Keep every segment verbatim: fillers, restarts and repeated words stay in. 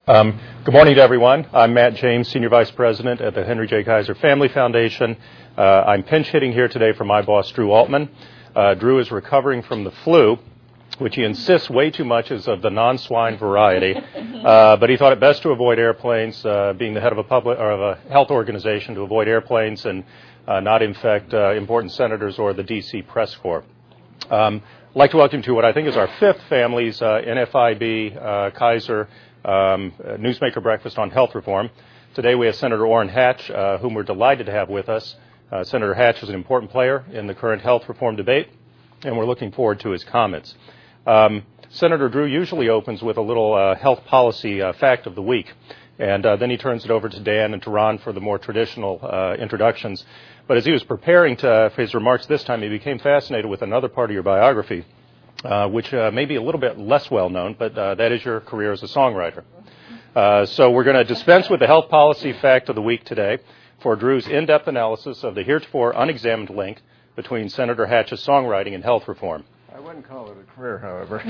Um, good morning to everyone. I'm Matt James, Senior Vice President at the Henry J. Kaiser Family Foundation. Uh, I'm pinch hitting here today for my boss, Drew Altman. Uh, Drew is recovering from the flu, which he insists way too much is of the non-swine variety, uh, but he thought it best to avoid airplanes, uh, being the head of a public or of a health organization, to avoid airplanes and uh, not infect uh, important senators or the D C press corps. Um, I'd like to welcome you to what I think is our fifth family's uh, N F I B uh, Kaiser um, Newsmaker Breakfast on Health Reform. Today we have Senator Orrin Hatch, uh, whom we're delighted to have with us. Uh, Senator Hatch is an important player in the current health reform debate, and we're looking forward to his comments. Um, Senator Drew usually opens with a little uh, health policy uh, fact of the week, and uh, then he turns it over to Dan and to Ron for the more traditional uh, introductions. But as he was preparing to, for his remarks this time, he became fascinated with another part of your biography, uh, which uh, may be a little bit less well known, but uh, that is your career as a songwriter. Uh, so we're going to dispense with the health policy fact of the week today for Drew's in-depth analysis of the heretofore unexamined link between Senator Hatch's songwriting and health reform. I wouldn't call it a career, however.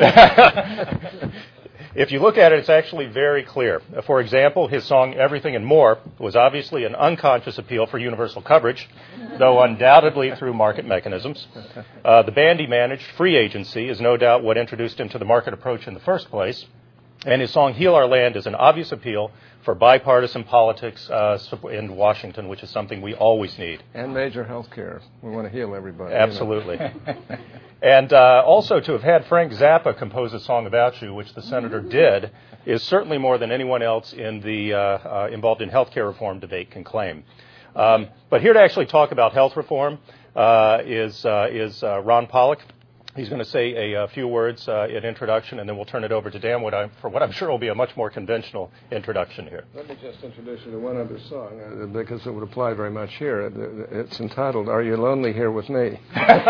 If you look at it, it's actually very clear. For example, his song Everything and More was obviously an unconscious appeal for universal coverage, though undoubtedly through market mechanisms. Uh, the band he managed, Free Agency, is no doubt what introduced him to the market approach in the first place. And his song Heal Our Land is an obvious appeal for bipartisan politics uh, in Washington, which is something we always need. And major health care. We want to heal everybody. Absolutely. You know. And uh, also to have had Frank Zappa compose a song about you, which the senator did, is certainly more than anyone else in the uh, uh, involved in health care reform debate can claim. Um, but here to actually talk about health reform uh, is, uh, is uh, Ron Pollock. He's going to say a, a few words uh, in introduction, and then we'll turn it over to Dan what I'm, for what I'm sure will be a much more conventional introduction here. Let me just introduce you to one other song, uh, because it would apply very much here. It's entitled, Are You Lonely Here With Me?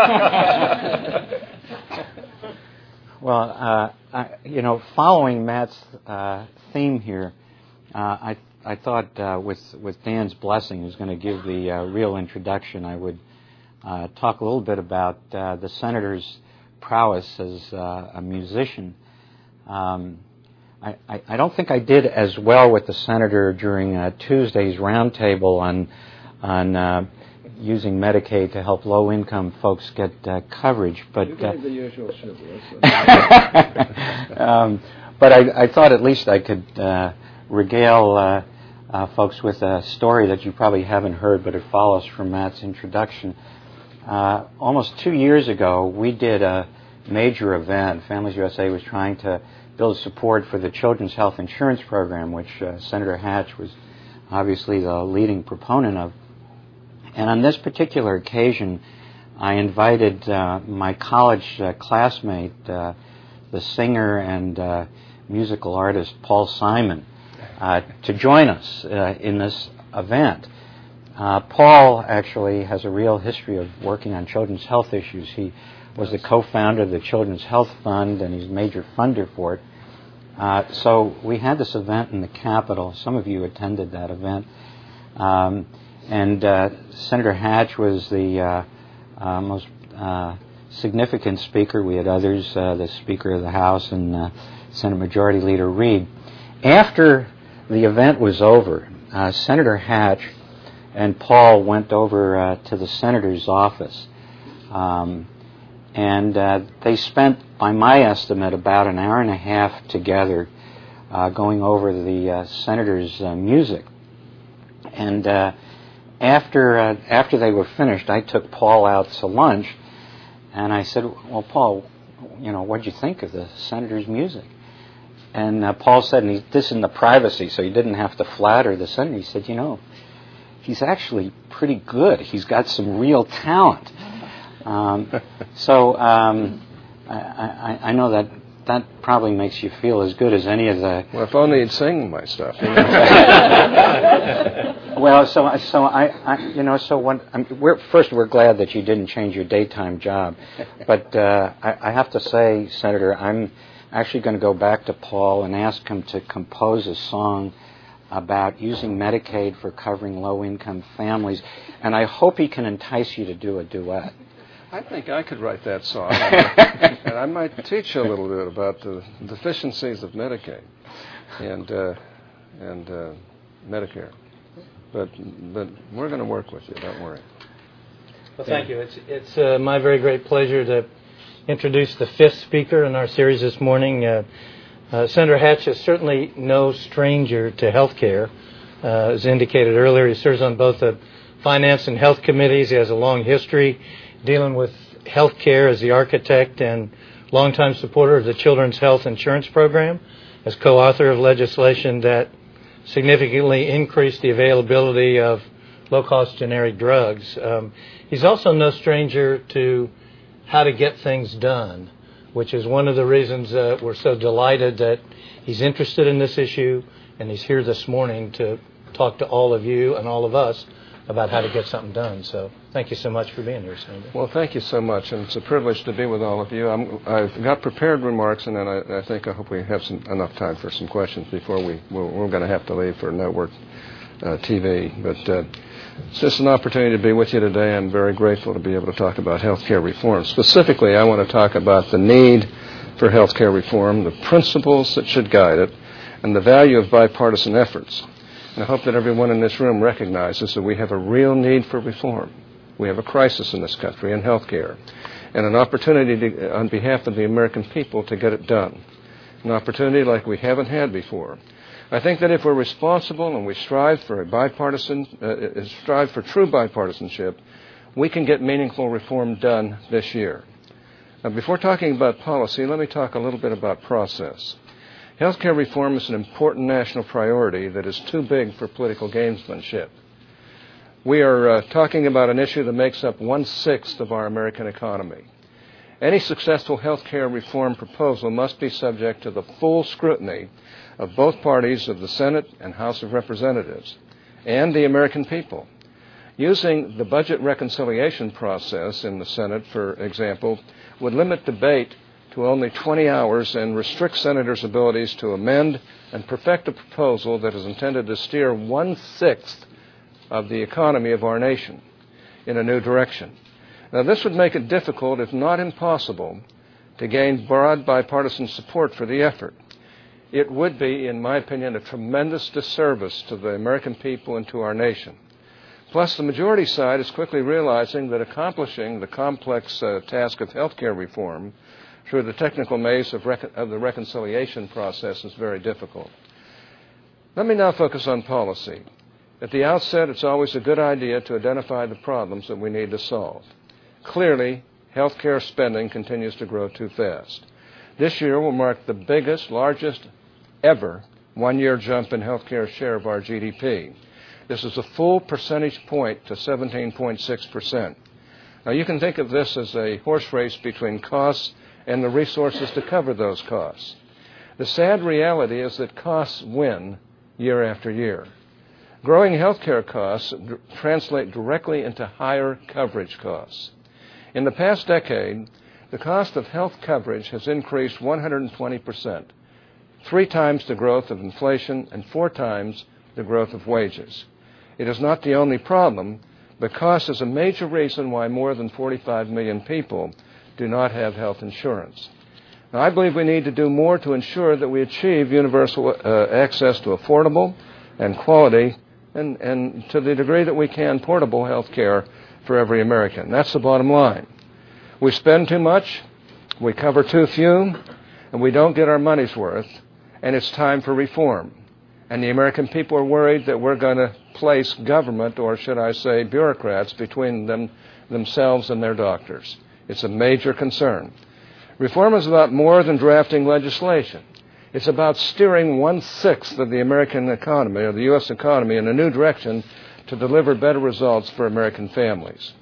Well, uh, I, you know, following Matt's uh, theme here, uh, I, I thought uh, with, with Dan's blessing, who's going to give the uh, real introduction, I would uh, talk a little bit about uh, the senator's prowess as uh, a musician. Um, I, I, I don't think I did as well with the senator during uh, Tuesday's roundtable on on uh, using Medicaid to help low-income folks get uh, coverage. But you gave uh, the usual shibboleth. um, but I, I thought at least I could uh, regale uh, uh, folks with a story that you probably haven't heard, but it follows from Matt's introduction. Uh, almost two years ago, we did a major event. Families U S A was trying to build support for the Children's Health Insurance Program, which uh, Senator Hatch was obviously the leading proponent of. And on this particular occasion, I invited uh, my college uh, classmate, uh, the singer and uh, musical artist Paul Simon, uh, to join us uh, in this event. Uh, Paul actually has a real history of working on children's health issues. He was the co-founder of the Children's Health Fund, and he's a major funder for it. Uh, so we had this event in the Capitol. Some of you attended that event. Um, and uh, Senator Hatch was the uh, uh, most uh, significant speaker. We had others, uh, the Speaker of the House and uh, Senate Majority Leader Reid. After the event was over, uh, Senator Hatch and Paul went over uh, to the senator's office, um, and uh, they spent, by my estimate, about an hour and a half together uh, going over the uh, senator's uh, music. And uh, after uh, after they were finished, I took Paul out to lunch, and I said, "Well, Paul, you know, what'd you think of the senator's music?" And uh, Paul said, and he, this in the privacy, so he didn't have to flatter the senator. He said, "You know, he's actually pretty good. He's got some real talent." Um, so um, I, I, I know that that probably makes you feel as good as any of the. Well, if only he'd sing my stuff. You know? Well, so so I, I you know so when I'm, we're first we're glad that you didn't change your daytime job, but uh, I, I have to say, Senator, I'm actually going to go back to Paul and ask him to compose a song about using Medicaid for covering low-income families, and I hope he can entice you to do a duet. I think I could write that song, and I might teach you a little bit about the deficiencies of Medicaid. And uh, and uh, Medicare. But but we're going to work with you. Don't worry. Well, thank you. It's it's uh, my very great pleasure to introduce the fifth speaker in our series this morning. Uh, uh, Senator Hatch is certainly no stranger to health care. Uh, as indicated earlier, he serves on both the Finance and Health Committees. He has a long history dealing with health care as the architect and longtime supporter of the Children's Health Insurance Program, as co-author of legislation that significantly increased the availability of low-cost generic drugs. Um, he's also no stranger to how to get things done, which is one of the reasons uh, we're so delighted that he's interested in this issue, and he's here this morning to talk to all of you and all of us about how to get something done. So thank you so much for being here, Senator. Well, thank you so much, and it's a privilege to be with all of you. I'm, I've got prepared remarks, and then I, I think I hope we have some, enough time for some questions before we, we're, we're going to have to leave for network uh, T V. But uh, it's just an opportunity to be with you today. I'm very grateful to be able to talk about health care reform. Specifically, I want to talk about the need for health care reform, the principles that should guide it, and the value of bipartisan efforts. And I hope that everyone in this room recognizes that we have a real need for reform. We have a crisis in this country in health care, and an opportunity to, on behalf of the American people to get it done. An opportunity like we haven't had before. I think that if we're responsible and we strive for a bipartisan, uh, strive for true bipartisanship, we can get meaningful reform done this year. Now, before talking about policy, let me talk a little bit about process. Healthcare reform is an important national priority that is too big for political gamesmanship. We are uh, talking about an issue that makes up one-sixth of our American economy. Any successful healthcare reform proposal must be subject to the full scrutiny of both parties of the Senate and House of Representatives and the American people. Using the budget reconciliation process in the Senate, for example, would limit debate to only twenty hours and restrict senators' abilities to amend and perfect a proposal that is intended to steer one-sixth of the economy of our nation in a new direction. Now, this would make it difficult, if not impossible, to gain broad bipartisan support for the effort. It would be, in my opinion, a tremendous disservice to the American people and to our nation. Plus, the majority side is quickly realizing that accomplishing the complex uh, task of health care reform through the technical maze of, rec- of the reconciliation process is very difficult. Let me now focus on policy. At the outset, it's always a good idea to identify the problems that we need to solve. Clearly, health care spending continues to grow too fast. This year will mark the biggest, largest ever one-year jump in health care share of our G D P. This is a full percentage point to seventeen point six percent. Now, you can think of this as a horse race between costs and the resources to cover those costs. The sad reality is that costs win year after year. Growing health care costs d- translate directly into higher coverage costs. In the past decade, the cost of health coverage has increased one hundred twenty percent, three times the growth of inflation and four times the growth of wages. It is not the only problem, but cost is a major reason why more than forty-five million people do not have health insurance. Now, I believe we need to do more to ensure that we achieve universal uh, access to affordable and quality, and, and to the degree that we can, portable health care for every American. That's the bottom line. We spend too much, we cover too few, and we don't get our money's worth, and it's time for reform. And the American people are worried that we're going to place government, or should I say bureaucrats, between them, themselves and their doctors. It's a major concern. Reform is about more than drafting legislation. It's about steering one-sixth of the American economy, or the U S economy, in a new direction to deliver better results for American families.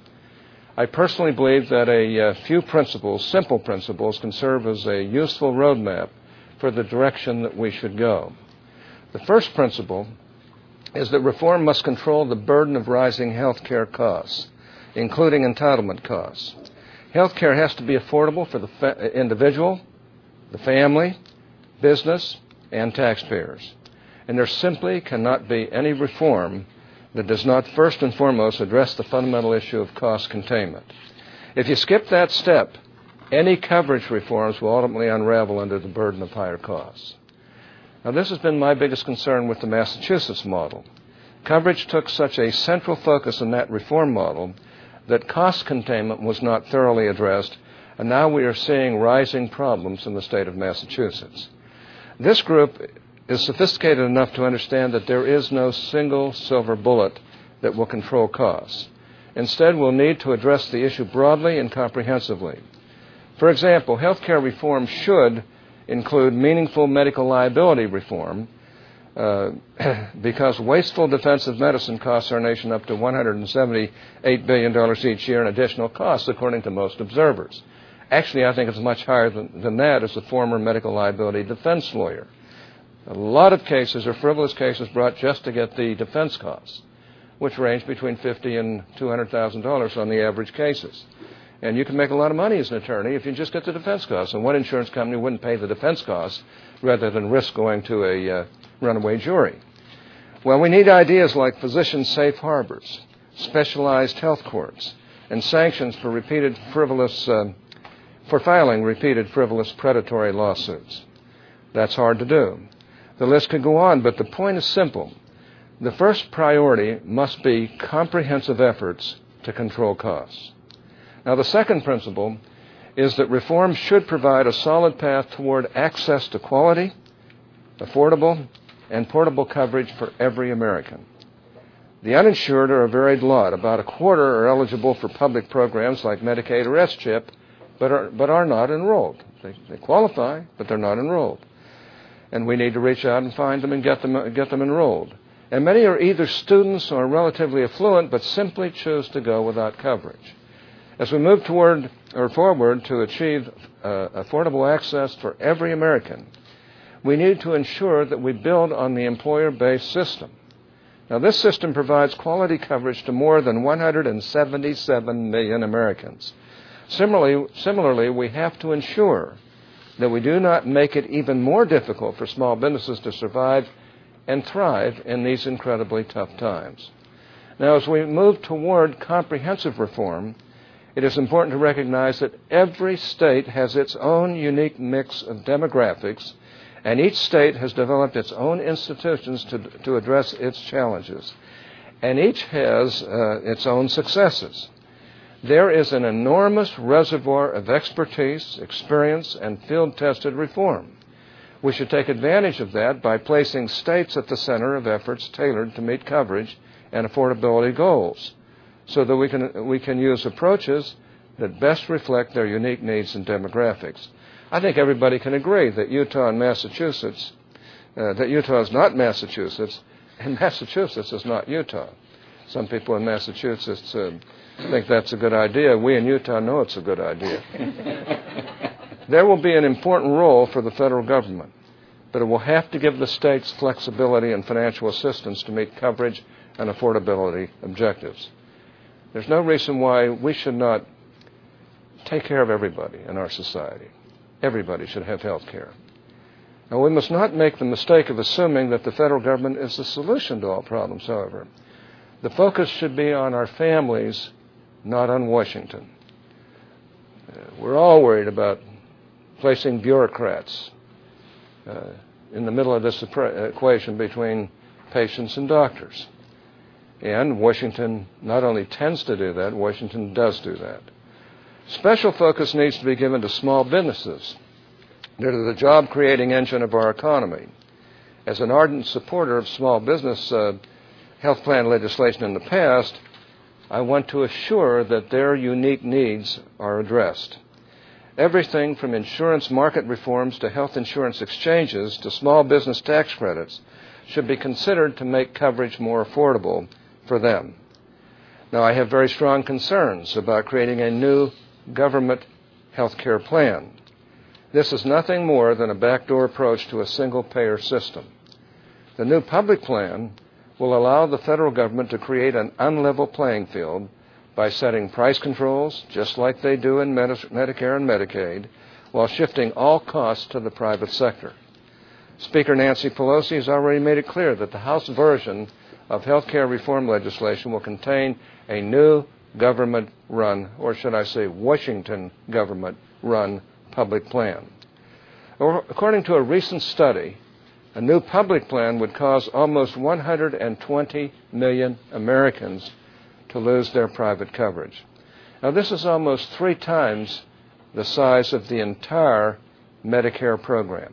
I personally believe that a uh, few principles, simple principles, can serve as a useful roadmap for the direction that we should go. The first principle is that reform must control the burden of rising health care costs, including entitlement costs. Health care has to be affordable for the fa- individual, the family, business, and taxpayers. And there simply cannot be any reform that does not first and foremost address the fundamental issue of cost containment. If you skip that step, any coverage reforms will ultimately unravel under the burden of higher costs. Now, this has been my biggest concern with the Massachusetts model. Coverage took such a central focus in that reform model that cost containment was not thoroughly addressed, and now we are seeing rising problems in the state of Massachusetts. This group is sophisticated enough to understand that there is no single silver bullet that will control costs. Instead, we'll need to address the issue broadly and comprehensively. For example, healthcare reform should include meaningful medical liability reform, uh, because wasteful defensive medicine costs our nation up to one hundred seventy-eight billion dollars each year in additional costs, according to most observers. Actually, I think it's much higher than, than that as a former medical liability defense lawyer. A lot of cases are frivolous cases brought just to get the defense costs, which range between fifty thousand dollars and two hundred thousand dollars on the average cases. And you can make a lot of money as an attorney if you just get the defense costs. And what insurance company wouldn't pay the defense costs rather than risk going to a uh, runaway jury? Well, we need ideas like physician safe harbors, specialized health courts, and sanctions for repeated frivolous, uh, for filing repeated frivolous predatory lawsuits. That's hard to do. The list could go on, but the point is simple. The first priority must be comprehensive efforts to control costs. Now, the second principle is that reform should provide a solid path toward access to quality, affordable, and portable coverage for every American. The uninsured are a varied lot. About a quarter are eligible for public programs like Medicaid or S CHIP, but are, but are not enrolled. They, they qualify, but they're not enrolled. And we need to reach out and find them and get them, get them enrolled. And many are either students or relatively affluent, but simply choose to go without coverage. As we move toward or forward to achieve uh, affordable access for every American, we need to ensure that we build on the employer-based system. Now, this system provides quality coverage to more than one hundred seventy-seven million Americans. Similarly, similarly, we have to ensure that we do not make it even more difficult for small businesses to survive and thrive in these incredibly tough times. Now, as we move toward comprehensive reform, it is important to recognize that every state has its own unique mix of demographics, and each state has developed its own institutions to, to address its challenges, and each has uh, its own successes. There is an enormous reservoir of expertise, experience, and field-tested reform. We should take advantage of that by placing states at the center of efforts tailored to meet coverage and affordability goals, so that we can we can use approaches that best reflect their unique needs and demographics. I think everybody can agree that Utah and Massachusetts, uh, that Utah is not Massachusetts, and Massachusetts is not Utah. Some people in Massachusetts uh, think that's a good idea. We in Utah know it's a good idea. There will be an important role for the federal government, but it will have to give the states flexibility and financial assistance to meet coverage and affordability objectives. There's no reason why we should not take care of everybody in our society. Everybody should have health care. Now, we must not make the mistake of assuming that the federal government is the solution to all problems, however. The focus should be on our families, not on Washington. Uh, we're all worried about placing bureaucrats uh, in the middle of this equation between patients and doctors. And Washington not only tends to do that, Washington does do that. Special focus needs to be given to small businesses. They're the job-creating engine of our economy. As an ardent supporter of small business uh, health plan legislation in the past, I want to assure that their unique needs are addressed. Everything from insurance market reforms to health insurance exchanges to small business tax credits should be considered to make coverage more affordable for them. Now, I have very strong concerns about creating a new government health care plan. This is nothing more than a backdoor approach to a single-payer system. The new public plan will allow the federal government to create an unlevel playing field by setting price controls, just like they do in Medi- Medicare and Medicaid, while shifting all costs to the private sector. Speaker Nancy Pelosi has already made it clear that the House version of health care reform legislation will contain a new government-run, or should I say Washington government-run public plan. According to a recent study, A new public plan would cause almost one hundred twenty million Americans to lose their private coverage. Now, this is almost three times the size of the entire Medicare program.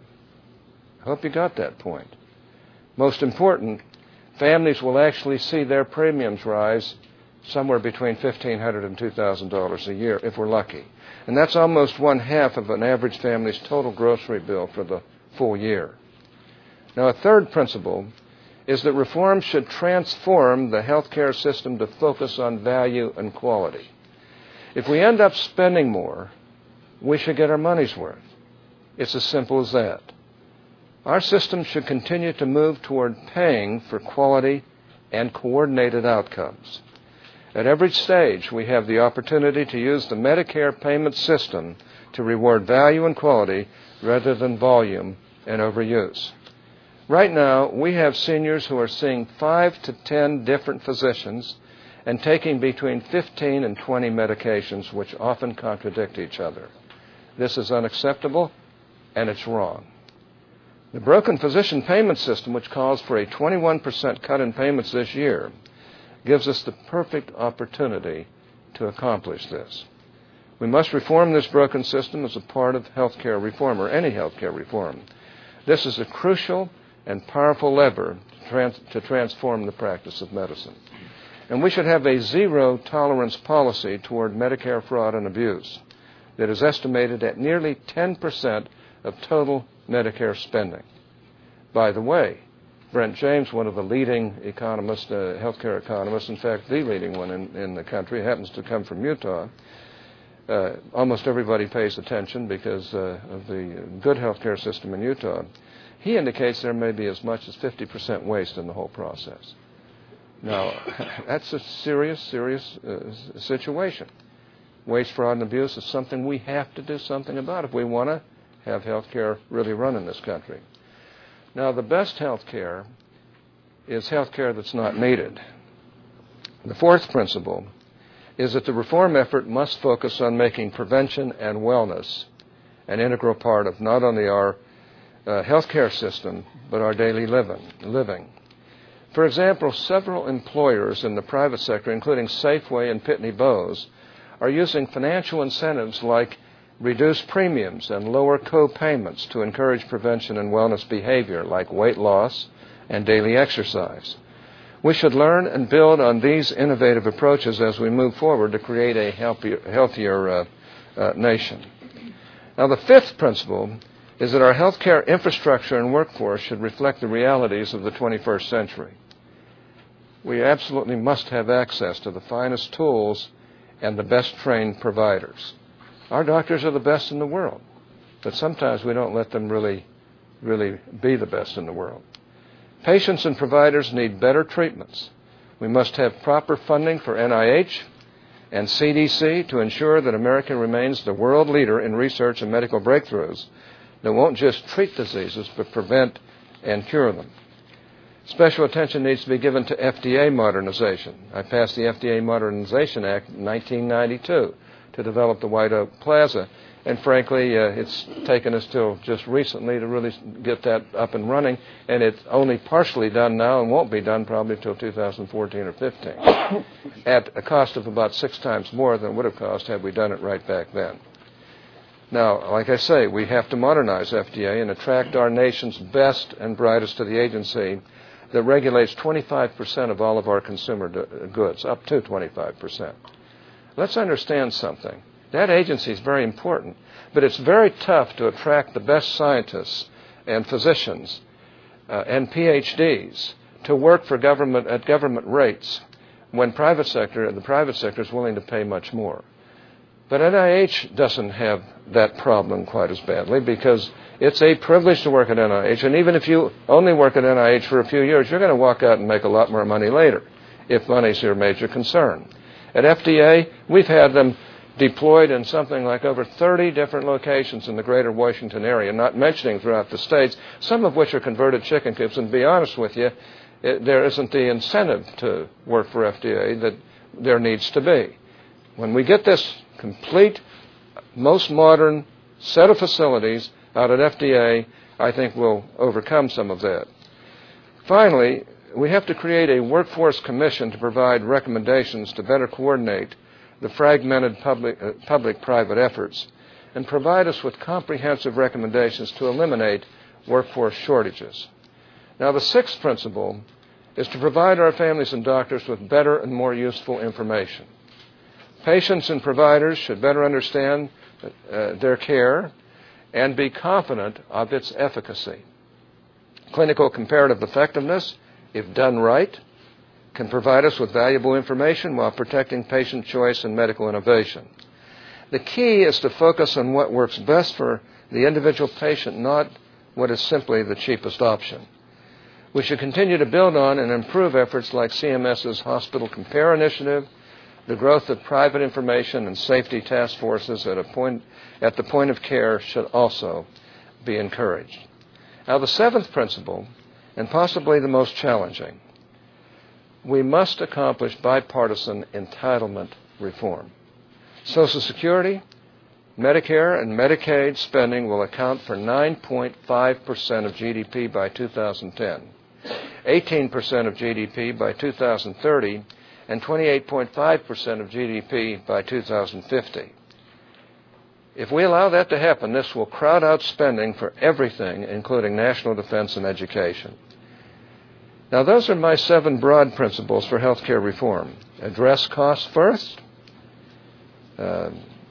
I hope you got that point. Most important, families will actually see their premiums rise somewhere between fifteen hundred dollars and two thousand dollars a year, if we're lucky. And that's almost one half of an average family's total grocery bill for the full year. Now, a third principle is that reform should transform the healthcare system to focus on value and quality. If we end up spending more, we should get our money's worth. It's as simple as that. Our system should continue to move toward paying for quality and coordinated outcomes. At every stage, we have the opportunity to use the Medicare payment system to reward value and quality rather than volume and overuse. Right now, we have seniors who are seeing five to ten different physicians and taking between fifteen and twenty medications, which often contradict each other. This is unacceptable, and it's wrong. The broken physician payment system, which calls for a twenty-one percent cut in payments this year, gives us the perfect opportunity to accomplish this. We must reform this broken system as a part of healthcare reform, or any healthcare reform. This is a crucial and powerful lever to, trans- to transform the practice of medicine. And we should have a zero-tolerance policy toward Medicare fraud and abuse that is estimated at nearly ten percent of total Medicare spending. By the way, Brent James, one of the leading economists, uh, healthcare economists, in fact, the leading one in, in the country, happens to come from Utah. Uh, almost everybody pays attention because uh, of the good healthcare system in Utah. He indicates there may be as much as fifty percent waste in the whole process. Now, that's a serious, serious uh, situation. Waste, fraud, and abuse is something we have to do something about if we want to have health care really run in this country. Now, the best health care is health care that's not needed. The fourth principle is that the reform effort must focus on making prevention and wellness an integral part of not only our uh, health care system, but our daily living. living. For example, several employers in the private sector, including Safeway and Pitney Bowes, are using financial incentives like reduced premiums and lower co-payments to encourage prevention and wellness behavior like weight loss and daily exercise. We should learn and build on these innovative approaches as we move forward to create a healthier, healthier uh, uh, nation. Now, the fifth principle is that our healthcare infrastructure and workforce should reflect the realities of the twenty-first century. We absolutely must have access to the finest tools and the best trained providers. Our doctors are the best in the world, but sometimes we don't let them really, really be the best in the world. Patients and providers need better treatments. We must have proper funding for N I H and C D C to ensure that America remains the world leader in research and medical breakthroughs that won't just treat diseases, but prevent and cure them. Special attention needs to be given to F D A modernization. I passed the F D A Modernization Act in nineteen ninety-two to develop the White Oak Plaza, and frankly, uh, it's taken us till just recently to really get that up and running, and it's only partially done now and won't be done probably until two thousand fourteen or fifteen, at a cost of about six times more than it would have cost had we done it right back then. Now, like I say, we have to modernize F D A and attract our nation's best and brightest to the agency that regulates twenty-five percent of all of our consumer goods, up to twenty-five percent. Let's understand something. That agency is very important, but it's very tough to attract the best scientists and physicians uh, and P H Ds to work for government at government rates when private sector the private sector is willing to pay much more. But N I H doesn't have that problem quite as badly because it's a privilege to work at N I H, and even if you only work at N I H for a few years, you're going to walk out and make a lot more money later if money's your major concern. At F D A, we've had them deployed in something like over thirty different locations in the greater Washington area, not mentioning throughout the states, some of which are converted chicken coops. And to be honest with you, it, there isn't the incentive to work for F D A that there needs to be. When we get this complete, most modern set of facilities out at F D A, I think will overcome some of that. Finally, we have to create a workforce commission to provide recommendations to better coordinate the fragmented public, uh, public-private efforts and provide us with comprehensive recommendations to eliminate workforce shortages. Now, the sixth principle is to provide our families and doctors with better and more useful information. Patients and providers should better understand uh, their care and be confident of its efficacy. Clinical comparative effectiveness, if done right, can provide us with valuable information while protecting patient choice and medical innovation. The key is to focus on what works best for the individual patient, not what is simply the cheapest option. We should continue to build on and improve efforts like CMS's Hospital Compare initiative. The growth of private information and safety task forces at, a point, at the point of care should also be encouraged. Now, the seventh principle, and possibly the most challenging, we must accomplish bipartisan entitlement reform. Social Security, Medicare, and Medicaid spending will account for nine point five percent of G D P by two thousand ten, eighteen percent of G D P by two thousand thirty, and twenty-eight point five percent of G D P by two thousand fifty. If we allow that to happen, this will crowd out spending for everything, including national defense and education. Now, those are my seven broad principles for health care reform. Address costs first. Uh,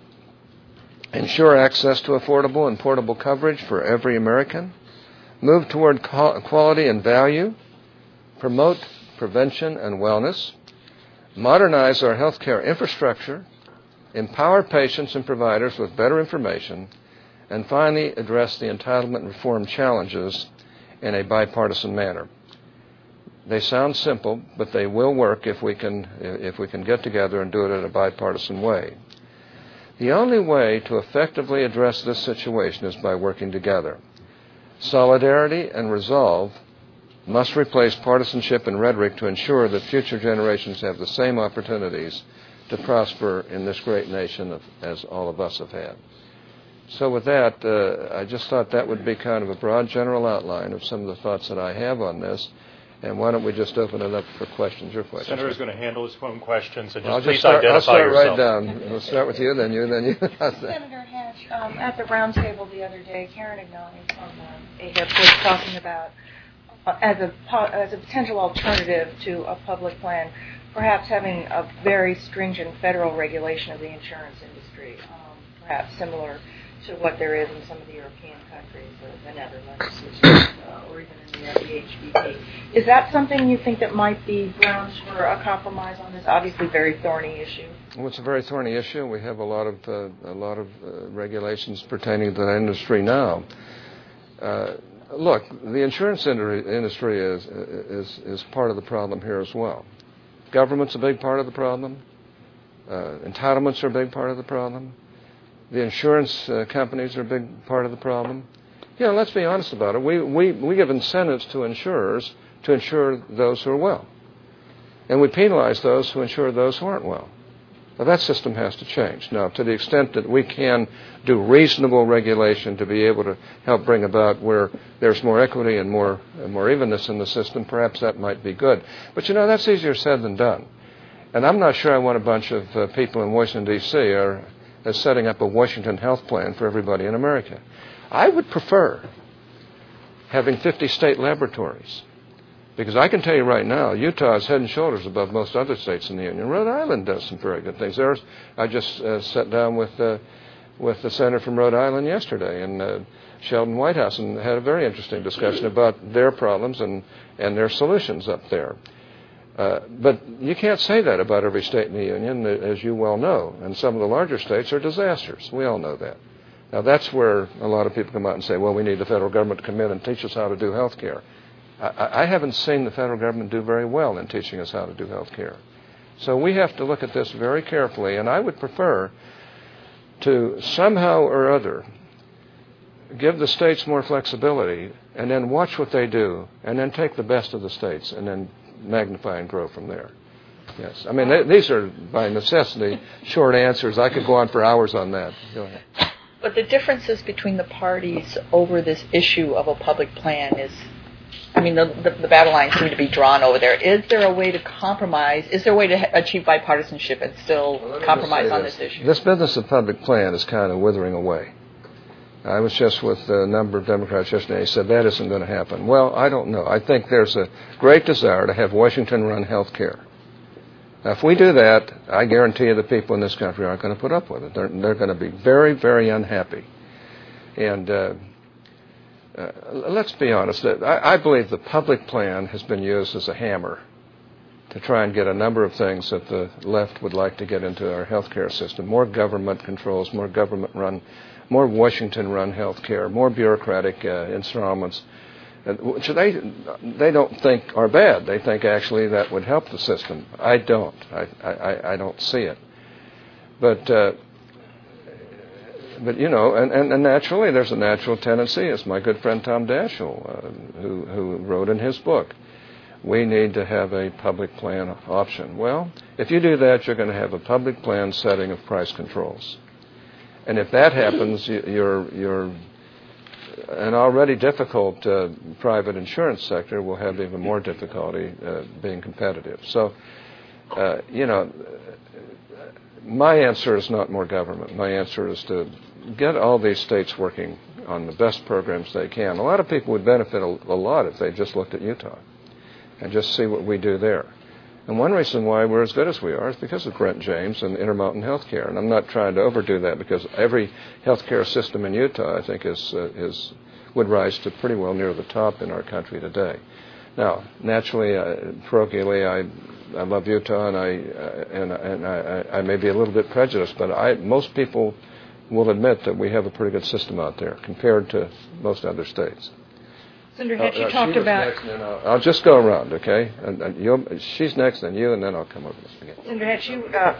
ensure access to affordable and portable coverage for every American. Move toward quality and value. Promote prevention and wellness. Modernize our health care infrastructure. Empower patients and providers with better information. And finally, address the entitlement reform challenges in a bipartisan manner. They sound simple, but they will work if we can if we can get together and do it in a bipartisan way. The only way to effectively address this situation is by working together. Solidarity and resolve must replace partisanship and rhetoric to ensure that future generations have the same opportunities to prosper in this great nation as all of us have had. So with that, uh, I just thought that would be kind of a broad general outline of some of the thoughts that I have on this. And why don't we just open it up for questions, your questions. Senator is going to handle his phone questions, and just I'll please just start, identify I'll start yourself. right down. We'll start with you, then you, then you. Senator Hatch, um, at the roundtable the other day, Karen acknowledged on um, A H I P was talking about, uh, as a po- as a potential alternative to a public plan, perhaps having a very stringent federal regulation of the insurance industry, um, perhaps similar to what there is in some of the European countries, or the Netherlands, which is, uh, or even in the H B P. Is that something you think that might be grounds for a compromise on this obviously very thorny issue? Well, it's a very thorny issue. We have a lot of uh, a lot of uh, regulations pertaining to that industry now. Uh, look, the insurance industry is is is part of the problem here as well. Government's a big part of the problem. Uh, entitlements are a big part of the problem. The insurance uh, companies are a big part of the problem. You know, let's be honest about it. We, we, we give incentives to insurers to insure those who are well. And we penalize those who insure those who aren't well. Now, that system has to change. Now, to the extent that we can do reasonable regulation to be able to help bring about where there's more equity and more, and more evenness in the system, perhaps that might be good. But, you know, that's easier said than done. And I'm not sure I want a bunch of uh, people in Washington, D C or as setting up a Washington health plan for everybody in America. I would prefer having fifty state laboratories, because I can tell you right now, Utah is head and shoulders above most other states in the Union. Rhode Island does some very good things. There's, I just uh, sat down with uh, with the senator from Rhode Island yesterday in uh, Sheldon Whitehouse and had a very interesting discussion about their problems and, and their solutions up there. Uh, but you can't say that about every state in the Union, as you well know. And some of the larger states are disasters. We all know that. Now, that's where a lot of people come out and say, well, we need the federal government to come in and teach us how to do health care. I, I haven't seen the federal government do very well in teaching us how to do health care. So we have to look at this very carefully, and I would prefer to somehow or other give the states more flexibility and then watch what they do and then take the best of the states and then magnify and grow from there. Yes. I mean, they, these are, by necessity, short answers. I could go on for hours on that. Go ahead. But the differences between the parties over this issue of a public plan is, I mean, the, the, the battle lines seem to be drawn over there. Is there a way to compromise? Is there a way to ha- achieve bipartisanship and still well, compromise on this. this issue? This business of public plan is kind of withering away. I was just with a number of Democrats yesterday. They said that isn't going to happen. Well, I don't know. I think there's a great desire to have Washington-run health care. Now, if we do that, I guarantee you the people in this country aren't going to put up with it. They're, they're going to be very, very unhappy. And uh, uh, let's be honest. I, I believe the public plan has been used as a hammer to try and get a number of things that the left would like to get into our health care system. More government controls, more government-run, more Washington-run health care, more bureaucratic uh, installments, which they they don't think are bad. They think actually that would help the system. I don't. I I, I don't see it. But uh, but you know, and, and, and naturally there's a natural tendency, as my good friend Tom Daschle, uh, who who wrote in his book, we need to have a public plan option. Well, if you do that, you're going to have a public plan setting of price controls, and if that happens, you, you're you're an already difficult uh, private insurance sector will have even more difficulty uh, being competitive. So, uh, you know, my answer is not more government. My answer is to get all these states working on the best programs they can. A lot of people would benefit a, a lot if they just looked at Utah and just see what we do there. And one reason why we're as good as we are is because of Brent James and Intermountain Healthcare. And I'm not trying to overdo that, because every healthcare system in Utah, I think, is uh, is would rise to pretty well near the top in our country today. Now, naturally, uh, parochially, I I love Utah, and I uh, and and I, I may be a little bit prejudiced, but I most people will admit that we have a pretty good system out there compared to most other states. Senator Hatch, uh, you uh, talked about... Next, and I'll, I'll just go around, okay? And, and you'll, she's next, then you, and then I'll come over this again. Senator Hatch, you... Uh...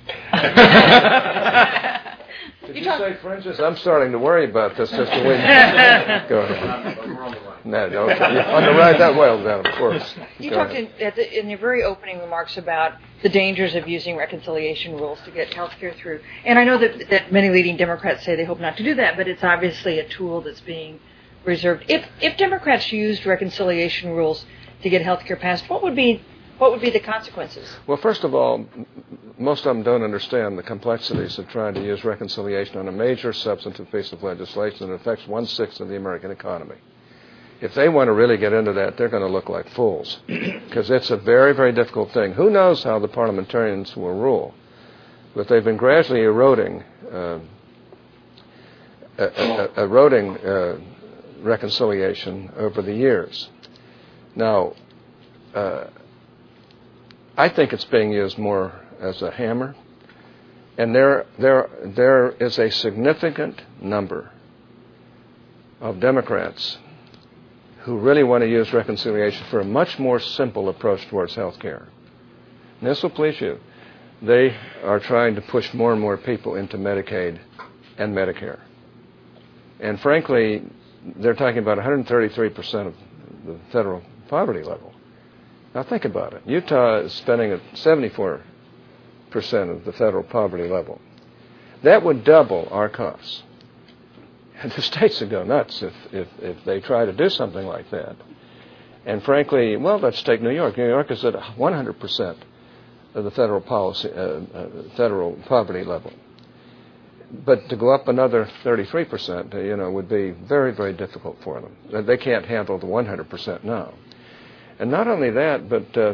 Did you, you say fringes? I'm starting to worry about this as to when... Go ahead. No, no, okay. You're on the right, that well down, of course. You go talked in, at the, in your very opening remarks about the dangers of using reconciliation rules to get health care through. And I know that, that many leading Democrats say they hope not to do that, but it's obviously a tool that's being reserved. If if Democrats used reconciliation rules to get health care passed, what would be what would be the consequences? Well, first of all, most of them don't understand the complexities of trying to use reconciliation on a major substantive piece of legislation that affects one-sixth of the American economy. If they want to really get into that, they're going to look like fools, because it's a very, very difficult thing. Who knows how the parliamentarians will rule? But they've been gradually eroding, uh, uh, uh, eroding uh, reconciliation over the years. Now, uh, I think it's being used more as a hammer, and there, there, there is a significant number of Democrats who really want to use reconciliation for a much more simple approach towards health care. And this will please you. They are trying to push more and more people into Medicaid and Medicare. And frankly, they're talking about one hundred thirty-three percent of the federal poverty level. Now think about it. Utah is spending at seventy-four percent of the federal poverty level. That would double our costs. And the states would go nuts if, if, if they try to do something like that. And frankly, well, let's take New York. New York is at one hundred percent of the federal policy, uh, uh, federal poverty level. But to go up another thirty-three percent, you know, would be very, very difficult for them. They can't handle the one hundred percent now. And not only that, but uh,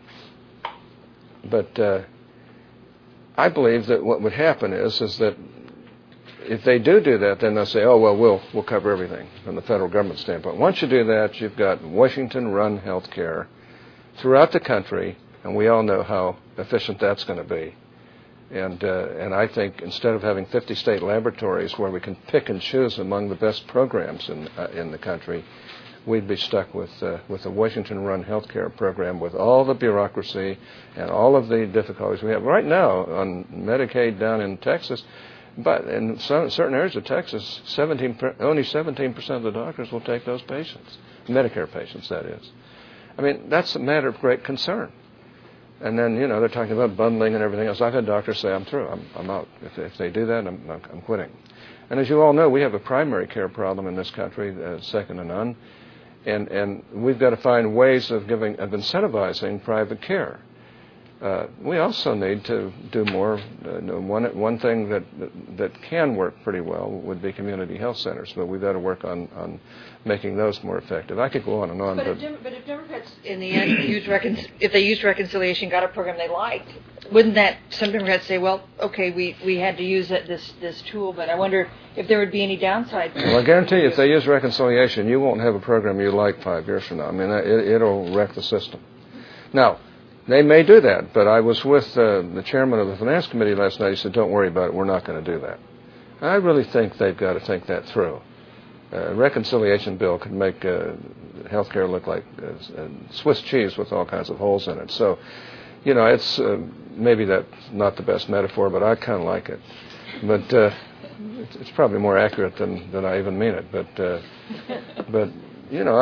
but uh, I believe that what would happen is is that if they do do that, then they'll say, oh, well, we'll we'll cover everything from the federal government standpoint. Once you do that, you've got Washington-run health care throughout the country, and we all know how efficient that's going to be. And uh, and I think instead of having fifty state laboratories where we can pick and choose among the best programs in uh, in the country, we'd be stuck with uh, with a Washington-run healthcare program with all the bureaucracy and all of the difficulties we have right now on Medicaid down in Texas. But in some, certain areas of Texas, seventeen only seventeen percent of the doctors will take those patients, Medicare patients, that is. I mean, that's a matter of great concern. And then, you know, they're talking about bundling and everything else. I've had doctors say, I'm through. I'm, I'm out. If, if they do that, I'm, I'm quitting. And as you all know, we have a primary care problem in this country, uh, second to none. And, and we've got to find ways of giving, of incentivizing private care. Uh, we also need to do more. Uh, one, one thing that, that that can work pretty well would be community health centers, but we've got to work on, on making those more effective. I could go on and on. But, But, if, Dem- but if Democrats in the end used recon- if they used reconciliation, got a program they liked, wouldn't that some Democrats say, well, okay, we, we had to use it, this this tool, but I wonder if there would be any downside. Well, I guarantee you, if they use reconciliation, you won't have a program you like five years from now. I mean, it, it'll wreck the system. Now, they may do that, but I was with uh, the chairman of the Finance Committee last night. He said, don't worry about it. We're not going to do that. I really think they've got to think that through. A reconciliation bill could make uh, health care look like uh, Swiss cheese with all kinds of holes in it. So, you know, it's uh, maybe that's not the best metaphor, but I kind of like it. But uh, it's, it's probably more accurate than, than I even mean it. But, uh, but you know,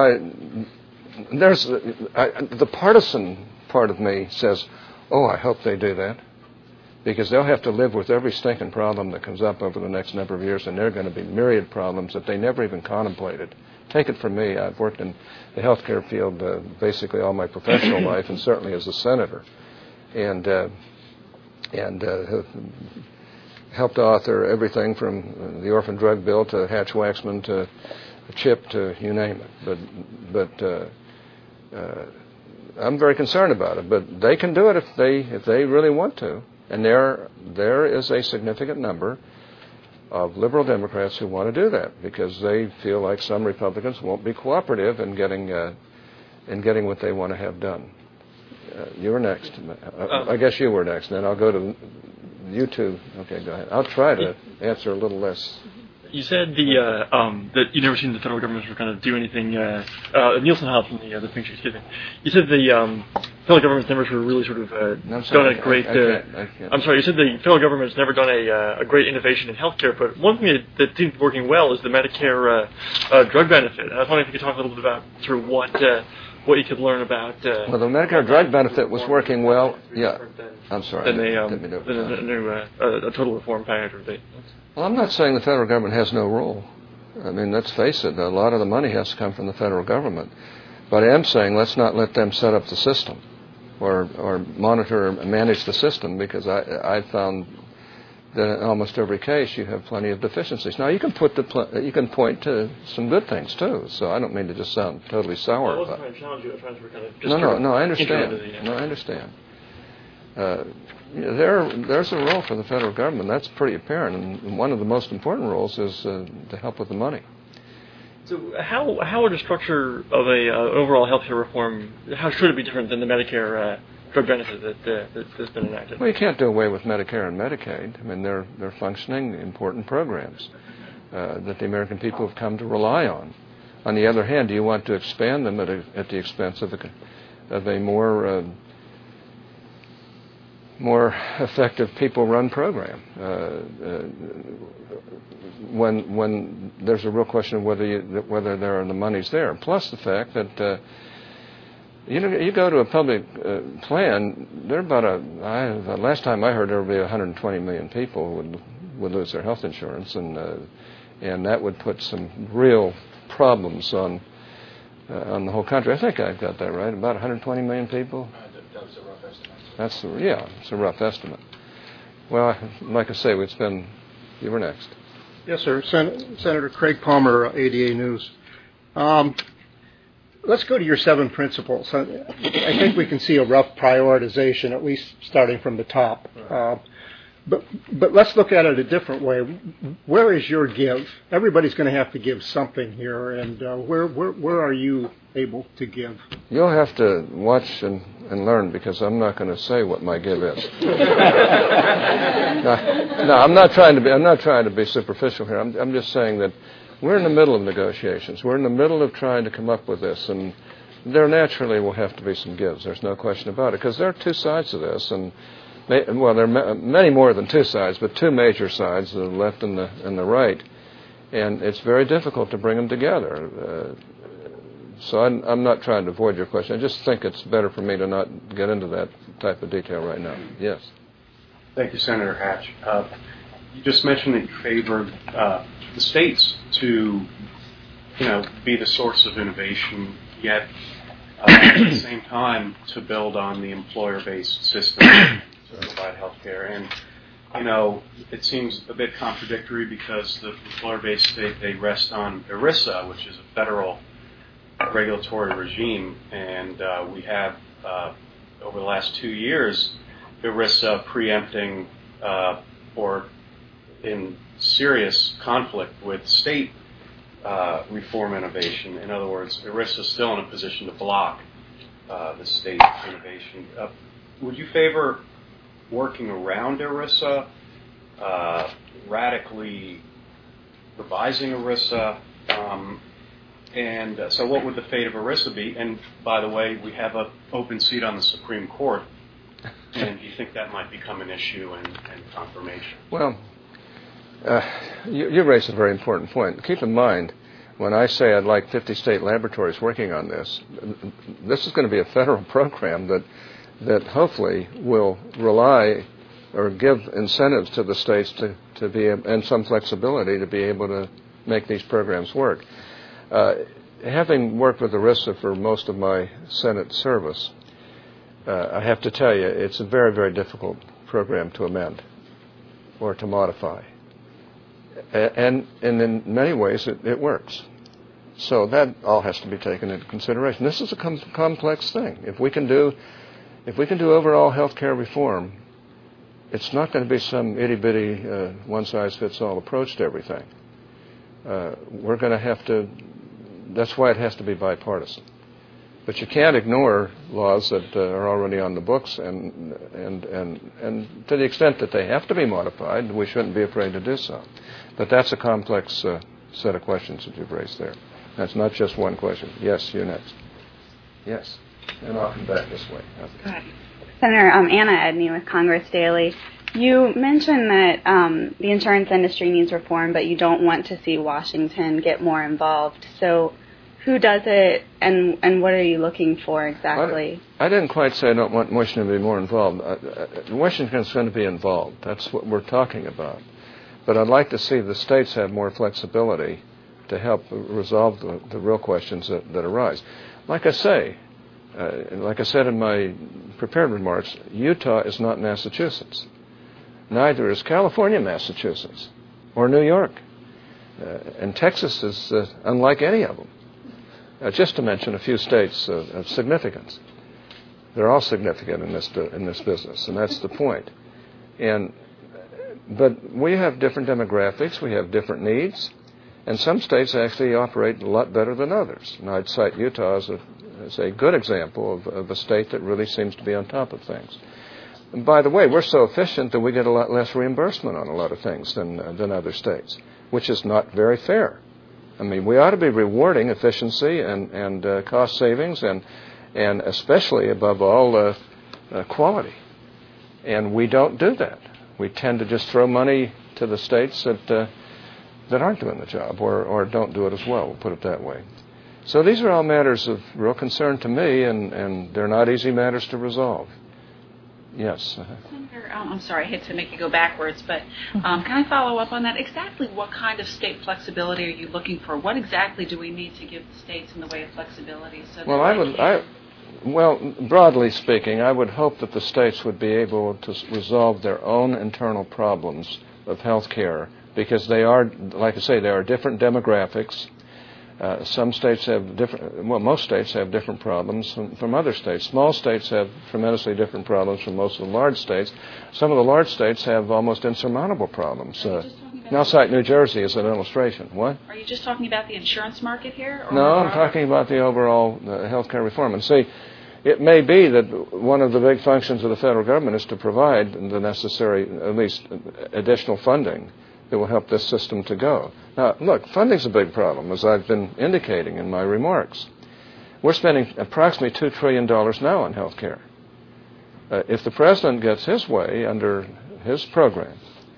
I there's I, the partisan part of me says, oh, I hope they do that, because they'll have to live with every stinking problem that comes up over the next number of years, and there are going to be myriad problems that they never even contemplated. Take it from me, I've worked in the healthcare field uh, basically all my professional life, and certainly as a senator, and uh, and uh, helped author everything from the orphan drug bill to Hatch-Waxman to CHIP to you name it. But but uh, uh, I'm very concerned about it. But they can do it if they if they really want to. And there there is a significant number of liberal Democrats who want to do that because they feel like some Republicans won't be cooperative in getting uh, in getting what they want to have done. Uh, you were next. Uh, I guess you were next. Then I'll go to you two. Okay, go ahead. I'll try to answer a little less. You said the uh, um, that you never seen the federal government kind of do anything. Uh, uh, Nielsen Hobbs from the uh, the picture, excuse me. You said the um, federal government's never sort of really sort of uh, no, sorry, done a great. I, I can't, I can't. Uh, I'm sorry. You said the federal government's never done a uh, a great innovation in healthcare, but one thing that, that seems to be working well is the Medicare uh, uh, drug benefit. I was wondering if you could talk a little bit about sort of what uh, what you could learn about. Uh, well, the Medicare drug benefit was working well. Yeah, I'm sorry. Than a, um, than a, a new uh, a total reform package. Or they, well, I'm not saying the federal government has no role. I mean, let's face it, a lot of the money has to come from the federal government. But I am saying let's not let them set up the system or or monitor or manage the system, because I I found that in almost every case you have plenty of deficiencies. Now, you can put the pl- you can point to some good things, too, so I don't mean to just sound totally sour. I wasn't about trying to challenge you, I was trying to kind of just No, no, no, I understand. The, uh, no, I understand. Uh, there, there's a role for the federal government. That's pretty apparent, and one of the most important roles is uh, to help with the money. So how how would a structure of a uh, overall healthcare reform, how should it be different than the Medicare uh, drug benefit that, uh, that that's been enacted? Well, you can't do away with Medicare and Medicaid. I mean, they're they're functioning, important programs uh, that the American people have come to rely on. On the other hand, do you want to expand them at a, at the expense of a of a more uh, more effective people-run program? Uh, uh, when when there's a real question of whether you, whether there are the monies there. Plus the fact that uh, you know you go to a public uh, plan, there are about a I, the last time I heard there would be one hundred twenty million people who would would lose their health insurance, and uh, and that would put some real problems on uh, on the whole country. I think I've got that right. About one hundred twenty million people. That was a rough estimate. That's yeah, it's a rough estimate. Well, like I say, it's been. You were next. Yes, sir. Sen- Senator Craig Palmer, A D A News. Um, let's go to your seven principles. I, I think we can see a rough prioritization, at least starting from the top. Uh, but but let's look at it a different way. Where is your give? Everybody's going to have to give something here, and uh, where where where are you able to give? You'll have to watch and, and learn, because I'm not going to say what my give is. no, no, I'm not trying to be. I'm not trying to be superficial here. I'm, I'm just saying that we're in the middle of negotiations. We're in the middle of trying to come up with this, and there naturally will have to be some gives. There's no question about it, because there are two sides to this, and well, there are many more than two sides, but two major sides, the left and the and the right, and it's very difficult to bring them together. Uh, So I'm, I'm not trying to avoid your question. I just think it's better for me to not get into that type of detail right now. Yes. Thank you, Senator Hatch. Uh, you just mentioned that you favored uh, the states to, you know, be the source of innovation, yet uh, at the same time to build on the employer-based system to provide health care. And, you know, it seems a bit contradictory because the employer-based state, they rest on ERISA, which is a federal regulatory regime, and uh, we have, uh, over the last two years, ERISA preempting uh, or in serious conflict with state uh, reform innovation. In other words, ERISA is still in a position to block uh, the state innovation. Uh, would you favor working around ERISA, uh, radically revising ERISA? Um, and uh, so what would the fate of ERISA be? And by the way, we have an open seat on the Supreme Court. And do you think that might become an issue and, and confirmation? Well, uh, you, you raised a very important point. Keep in mind, when I say I'd like fifty state laboratories working on this, this is going to be a federal program that that hopefully will rely or give incentives to the states to, to be, and some flexibility to be able to make these programs work. Uh, having worked with ERISA for most of my Senate service, Uh, I have to tell you, it's a very, very difficult program to amend or to modify. A- and, and in many ways, it, it works. So that all has to be taken into consideration. This is a com- complex thing. If we can do, if we can do overall health care reform, it's not going to be some itty-bitty uh, one-size-fits-all approach to everything. Uh, we're going to have to, that's why it has to be bipartisan. But you can't ignore laws that uh, are already on the books, and, and and and to the extent that they have to be modified, we shouldn't be afraid to do so. But that's a complex uh, set of questions that you've raised there. That's not just one question. Yes, you next. Yes, and I'll come back this way. Okay. Senator um, Anna Edney with Congress Daily. You mentioned that um, the insurance industry needs reform, but you don't want to see Washington get more involved. So who does it, and and what are you looking for exactly? I, I didn't quite say I don't want Washington to be more involved. Uh, uh, Washington's going to be involved. That's what we're talking about. But I'd like to see the states have more flexibility to help resolve the, the real questions that, that arise. Like I say, uh, like I said in my prepared remarks, Utah is not Massachusetts. Neither is California Massachusetts or New York. Uh, and Texas is uh, unlike any of them. Uh, just to mention a few states uh, of significance. They're all significant in this in this business, and that's the point. And but we have different demographics, we have different needs, and some states actually operate a lot better than others. And I'd cite Utah as a, as a good example of, of a state that really seems to be on top of things. And by the way, we're so efficient that we get a lot less reimbursement on a lot of things than uh, than other states, which is not very fair. I mean, we ought to be rewarding efficiency and, and uh, cost savings and, and especially, above all, uh, uh, quality. And we don't do that. We tend to just throw money to the states that uh, that aren't doing the job or, or don't do it as well, we'll put it that way. So these are all matters of real concern to me, and, and they're not easy matters to resolve. Yes. Senator, um, I'm sorry, I hate to make you go backwards, but um, can I follow up on that? Exactly what kind of state flexibility are you looking for? What exactly do we need to give the states in the way of flexibility? So well, I would, I, well, broadly speaking, I would hope that the states would be able to resolve their own internal problems of health care, because they are, like I say, there are different demographics. Uh, some states have different, well, most states have different problems from, from other states. Small states have tremendously different problems from most of the large states. Some of the large states have almost insurmountable problems. Uh, and I'll cite New Jersey as an illustration. What? Are you just talking about the insurance market here? Or no, I'm talking about the overall uh, health care reform. And see, it may be that one of the big functions of the federal government is to provide the necessary, at least additional funding that will help this system to go. Now, look, funding's a big problem, as I've been indicating in my remarks. We're spending approximately two trillion dollars now on health care. Uh, if the president gets his way under his program,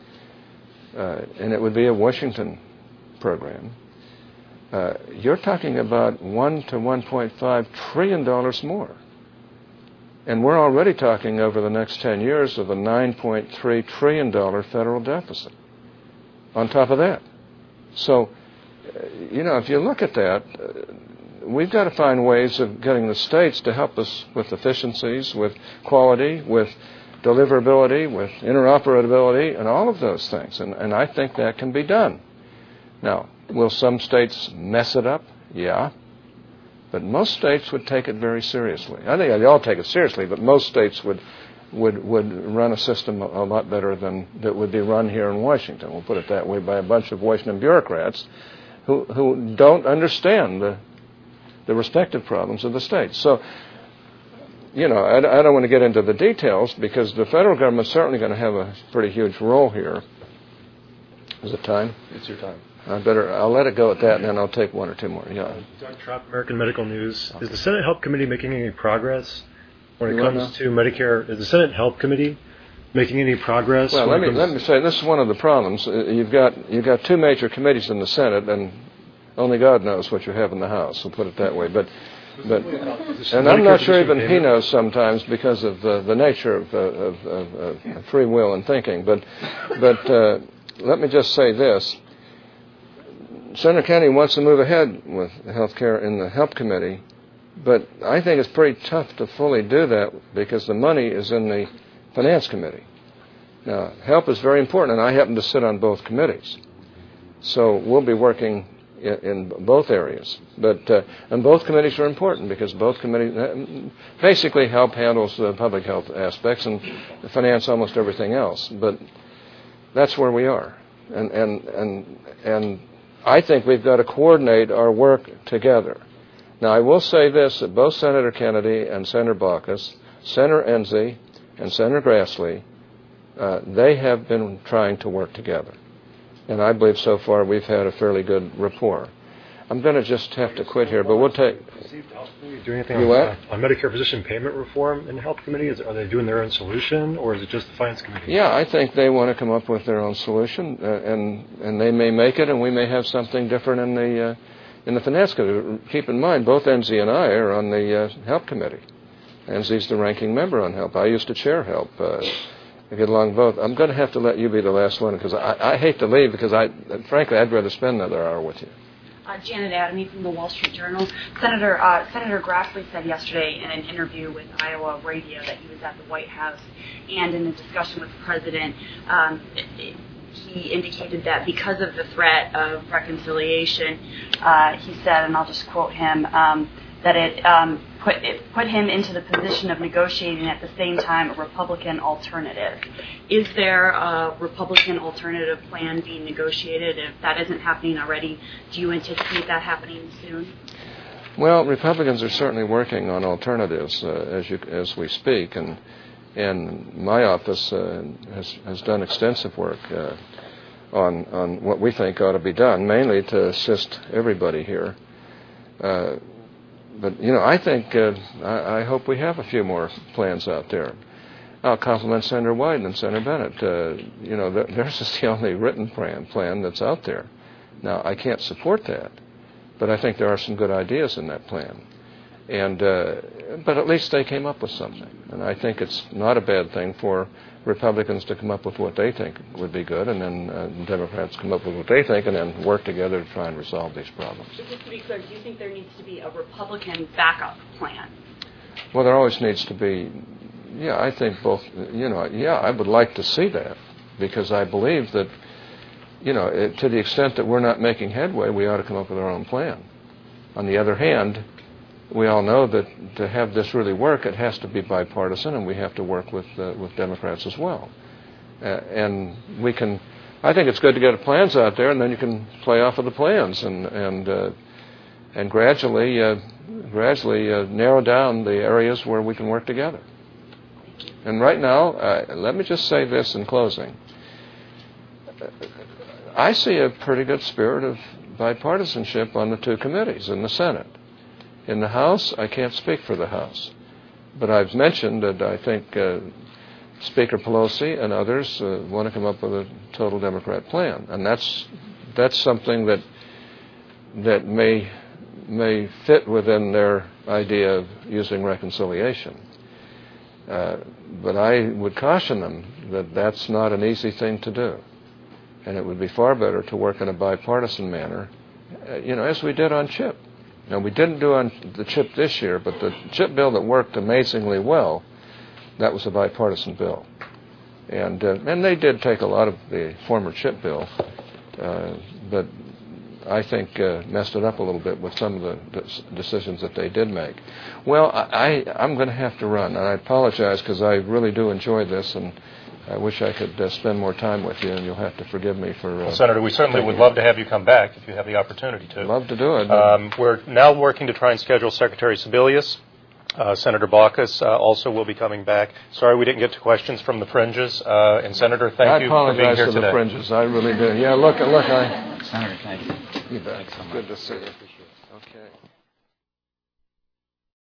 uh, and it would be a Washington program, uh, you're talking about one to one point five trillion dollars more. And we're already talking over the next ten years of a nine point three trillion dollars federal deficit. on top of that. So, you know, if you look at that, uh, we've got to find ways of getting the states to help us with efficiencies, with quality, with deliverability, with interoperability, and all of those things. And, and I think that can be done. Now, will some states mess it up? Yeah. But most states would take it very seriously. I think they all take it seriously, but most states would would would run a system a lot better than that would be run here in Washington. We'll put it that way, by a bunch of Washington bureaucrats who who don't understand the the respective problems of the states. So, you know, I, I don't want to get into the details because the federal government's certainly going to have a pretty huge role here. Is it time? It's your time. I better. I'll let it go at that, and then I'll take one or two more. Yeah. Doug Trapp, American Medical News. Is the Senate Help Committee making any progress when it You comes wanna? to Medicare? Is the Senate Help Committee making any progress? Well, when let it me comes let me say this is one of the problems. Uh, You've got you've got two major committees in the Senate, and only God knows what you have in the House. We'll put it that way. But but and I'm not sure even he knows sometimes because of the, the nature of, uh, of, of, of free will and thinking. But but uh, let me just say this. Senator Kennedy wants to move ahead with health care in the Help Committee, but I think it's pretty tough to fully do that because the money is in the Finance Committee. Now, help is very important, and I happen to sit on both committees. So we'll be working in, in both areas. But uh, and both committees are important because both committees, uh, basically help handles the public health aspects and finance almost everything else. But that's where we are. And and and and I think we've got to coordinate our work together. Now, I will say this, that both Senator Kennedy and Senator Baucus, Senator Enzi, and Senator Grassley, uh, they have been trying to work together. And I believe so far we've had a fairly good rapport. I'm going to just have to quit here, but we'll take... do anything You on, what? uh, on Medicare physician payment reform in the Health Committee? Is, are they doing their own solution, or is it just the Finance Committee? Yeah, I think they want to come up with their own solution, uh, and and they may make it, and we may have something different in the uh, in the Finance Committee. Keep in mind, both Enzi and I are on the uh, Help Committee. Enzi's the ranking member on Help. I used to chair Help. Uh, I get along both. I'm going to have to let you be the last one because I, I hate to leave because I, frankly, I'd rather spend another hour with you. Uh, Janet Adamy from the Wall Street Journal. Senator uh, Senator Grassley said yesterday in an interview with Iowa Radio that he was at the White House, and in a discussion with the president, um, it, it, he indicated that because of the threat of reconciliation, uh, he said, and I'll just quote him, um, that it um, put it put him into the position of negotiating at the same time a Republican alternative. Is there a Republican alternative plan being negotiated? If that isn't happening already, do you anticipate that happening soon? Well, Republicans are certainly working on alternatives uh, as you as we speak, and and my office uh, has has done extensive work uh, on on what we think ought to be done, mainly to assist everybody here. Uh, But, you know, I think, uh, I, I hope we have a few more plans out there. I'll compliment Senator Wyden and Senator Bennett. Uh, you know, theirs is the only written plan, plan that's out there. Now, I can't support that, but I think there are some good ideas in that plan. And, uh, but at least they came up with something. And I think it's not a bad thing for Republicans to come up with what they think would be good, and then uh, Democrats come up with what they think, and then work together to try and resolve these problems. So just to be clear, do you think there needs to be a Republican backup plan? Well, there always needs to be, yeah, I think both, you know, yeah, I would like to see that, because I believe that, you know, it, to the extent that we're not making headway, we ought to come up with our own plan. On the other hand, we all know that to have this really work, it has to be bipartisan, and we have to work with uh, with Democrats as well. Uh, and we can, I think it's good to get plans out there, and then you can play off of the plans and and uh, and gradually uh, gradually uh, narrow down the areas where we can work together. And right now, uh, let me just say this in closing. I see a pretty good spirit of bipartisanship on the two committees in the Senate. In the House, I can't speak for the House, but I've mentioned that I think uh, Speaker Pelosi and others uh, want to come up with a total Democrat plan, and that's that's something that that may may fit within their idea of using reconciliation. Uh, but I would caution them that that's not an easy thing to do, and it would be far better to work in a bipartisan manner, uh, you know, as we did on CHIP. Now, we didn't do on the CHIP this year, but the CHIP bill that worked amazingly well, that was a bipartisan bill. And uh, and they did take a lot of the former CHIP bill, uh, but I think uh, messed it up a little bit with some of the decisions that they did make. Well, I, I'm going to have to run, and I apologize because I really do enjoy this, and I wish I could uh, spend more time with you, and you'll have to forgive me for... Uh, well, Senator, we certainly would love to have you come back if you have the opportunity to. Love to do it. Um, we're now working to try and schedule Secretary Sebelius. Uh, Senator Baucus uh, also will be coming back. Sorry we didn't get to questions from the fringes. Uh, and Senator, thank I you for being here today. I apologize for the fringes. I really do. Yeah, look, look, I... Senator, thank you. You bet. Thanks so much. Good to see you. Okay.